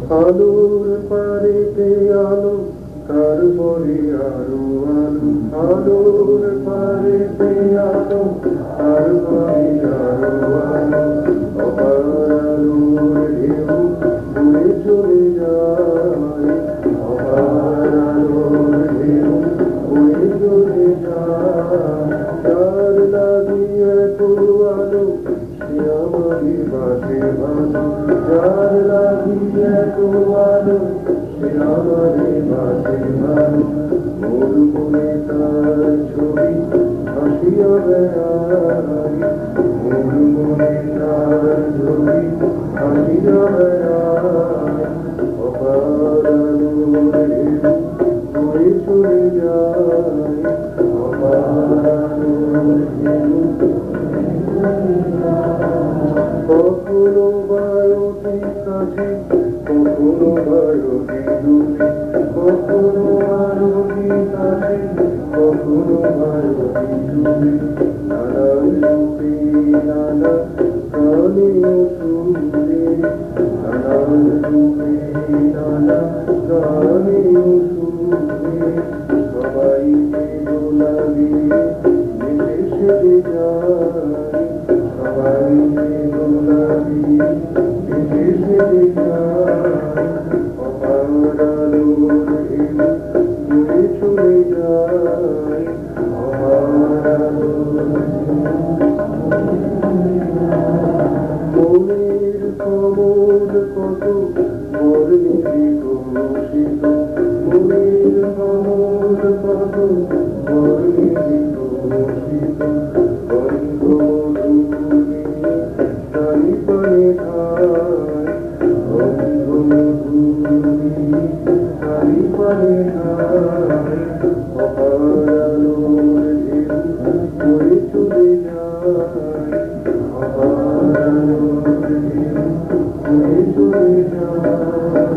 আলোর পারেতে আলো, তারপরে আরো আলো। আলোর পারেতে আলো, তারপরে আরো আলো। অপার আলোর ঢেউ উড়ে চলে যায়, অপার আলোর ঢেউ উড়ে চলে যায়। যার লাগিয়ে তো আলো, সে আমারই বাসে ভালো। যার লাগিয়ে তো আলো, সে আমারই বাসে ভালো। মোর মনে তার ছবি ভাসিয়া বেড়ায়, মোর মনে তার ছবি ভাসিয়া বেড়ায়। অপার আলোর ঢেউ উড়ে চলে যায়, অপার আলোর ঢেউ। কখনো বায়ুটি কাছে, কখনো বায়ুটি দূরে, কখনো আলোটি কাছে, কখনো বায়ুটি দূরে। নানান রূপে নানা গানে ও সুরে, নানান রূপে নানা গানে ও সুরে। সবাইকে দোলাবে ভেসে যায়, সবাইকে দোলাবে ভেসে যায়। অপার আলোর ঢেউ উড়ে চলে যায়, অপার আলোর মনের কমল কত বর্ণিতে ঘোষিত, মনের কমল কত বর্ণিতে ঘোষিত। গন্ধ মধুরি তারি পানে ধায়, গন্ধ মধুরি তারি পানে ধায়। অপার আলোর ঢেউ উড়ে চলে যায়, অপার আলোর ঢেউ উড়ে চলে যায়।